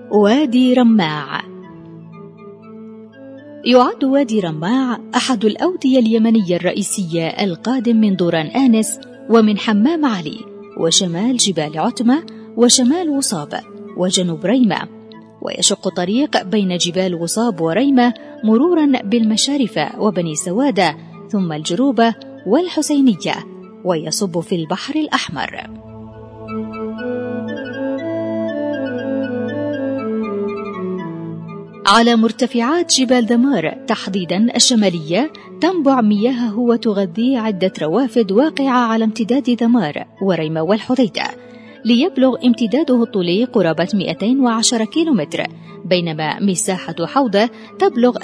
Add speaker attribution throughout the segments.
Speaker 1: وادي رماع. يعد وادي رماع أحد الأودية اليمنية الرئيسية القادم من دوران آنس ومن حمام علي وشمال جبال عتمة وشمال وصاب وجنوب ريمة، ويشق طريق بين جبال وصاب وريمة مرورا بالمشارفة وبني سوادة ثم الجروبة والحسينية، ويصب في البحر الأحمر. على مرتفعات جبال دمار تحديدا الشمالية تنبع مياهه وتغذي عدة روافد واقعة على امتداد دمار وريمة والحديدة، ليبلغ امتداده الطولي قرابة 210 كيلومتر، بينما مساحة حوضه تبلغ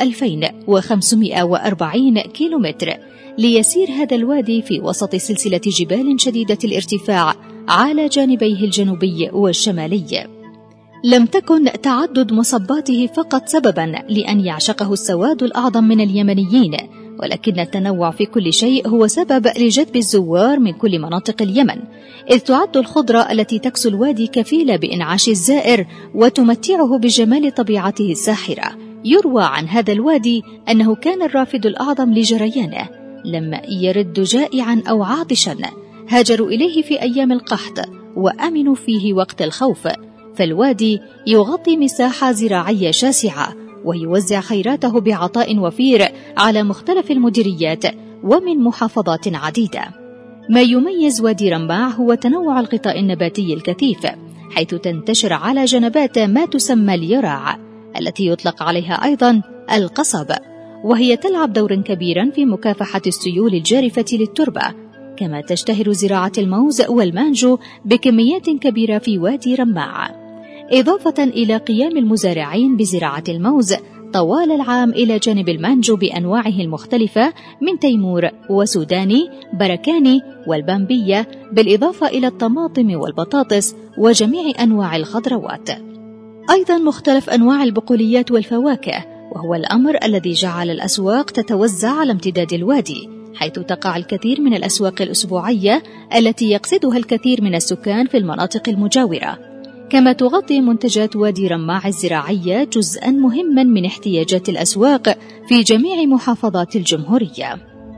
Speaker 1: 2540 كيلومتر، ليسير هذا الوادي في وسط سلسلة جبال شديدة الارتفاع على جانبيه الجنوبي والشمالي. لم تكن تعدد مصباته فقط سببا لأن يعشقه السواد الأعظم من اليمنيين، ولكن التنوع في كل شيء هو سبب لجذب الزوار من كل مناطق اليمن، إذ تعد الخضرة التي تكسو الوادي كفيلة بإنعاش الزائر وتمتعه بجمال طبيعته الساحرة. يروى عن هذا الوادي أنه كان الرافد الأعظم لجريانه لما يرد جائعا أو عاطشا هاجروا إليه في أيام القحط وأمنوا فيه وقت الخوف، فالوادي يغطي مساحة زراعية شاسعة ويوزع خيراته بعطاء وفير على مختلف المديريات ومن محافظات عديدة. ما يميز وادي رماع هو تنوع الغطاء النباتي الكثيف، حيث تنتشر على جنبات ما تسمى اليراع التي يطلق عليها أيضا القصب، وهي تلعب دورا كبيرا في مكافحة السيول الجارفة للتربة، كما تشتهر زراعة الموز والمانجو بكميات كبيرة في وادي رماع، إضافة إلى قيام المزارعين بزراعة الموز طوال العام إلى جانب المانجو بأنواعه المختلفة من تيمور وسوداني بركاني والبامبية، بالإضافة إلى الطماطم والبطاطس وجميع أنواع الخضروات، أيضا مختلف أنواع البقوليات والفواكه، وهو الأمر الذي جعل الأسواق تتوزع على امتداد الوادي، حيث تقع الكثير من الأسواق الأسبوعية التي يقصدها الكثير من السكان في المناطق المجاورة. كما تغطي منتجات وادي رماع الزراعية جزءا مهما من احتياجات الأسواق في جميع محافظات الجمهورية.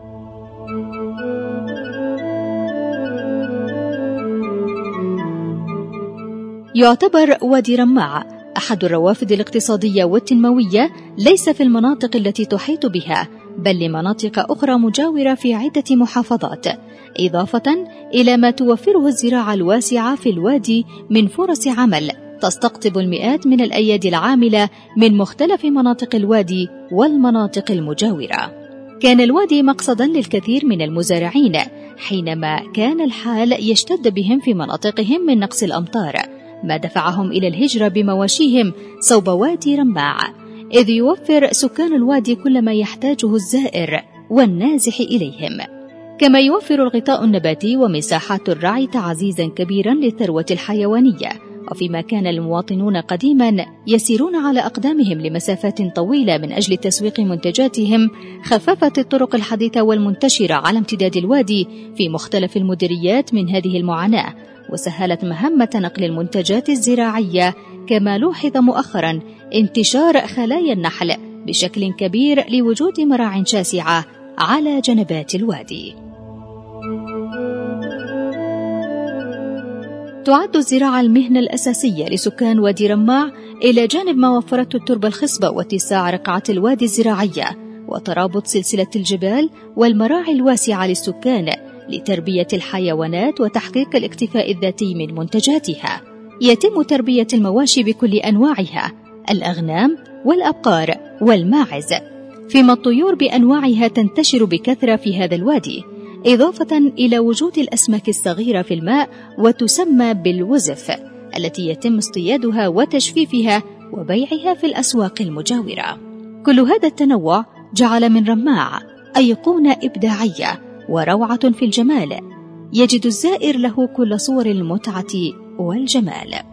Speaker 1: يعتبر وادي رماع أحد الروافد الاقتصادية والتنموية ليس في المناطق التي تحيط بها، بل لمناطق أخرى مجاورة في عدة محافظات، إضافة إلى ما توفره الزراعة الواسعة في الوادي من فرص عمل تستقطب المئات من الأيادي العاملة من مختلف مناطق الوادي والمناطق المجاورة. كان الوادي مقصدا للكثير من المزارعين حينما كان الحال يشتد بهم في مناطقهم من نقص الأمطار، ما دفعهم إلى الهجرة بمواشيهم صوب وادي رماع، إذ يوفر سكان الوادي كل ما يحتاجه الزائر والنازح إليهم، كما يوفر الغطاء النباتي ومساحات الرعي تعزيزا كبيرا للثروة الحيوانية. وفيما كان المواطنون قديما يسيرون على أقدامهم لمسافات طويلة من أجل تسويق منتجاتهم، خففت الطرق الحديثة والمنتشرة على امتداد الوادي في مختلف المديريات من هذه المعاناة، وسهلت مهمة نقل المنتجات الزراعية. كما لوحظ مؤخرا انتشار خلايا النحل بشكل كبير لوجود مراع شاسعة على جنبات الوادي. تعد الزراعة المهنة الأساسية لسكان وادي رماع، إلى جانب ما وفرته التربة الخصبة واتساع رقعة الوادي الزراعية وترابط سلسلة الجبال والمراعي الواسعة للسكان لتربية الحيوانات وتحقيق الاكتفاء الذاتي من منتجاتها. يتم تربية المواشي بكل أنواعها، الأغنام والأبقار والماعز، فيما الطيور بأنواعها تنتشر بكثرة في هذا الوادي، إضافة إلى وجود الأسماك الصغيرة في الماء وتسمى بالوزف، التي يتم اصطيادها وتجفيفها وبيعها في الأسواق المجاورة. كل هذا التنوع جعل من رماع أيقونة إبداعية وروعة في الجمال، يجد الزائر له كل صور المتعة والجمال.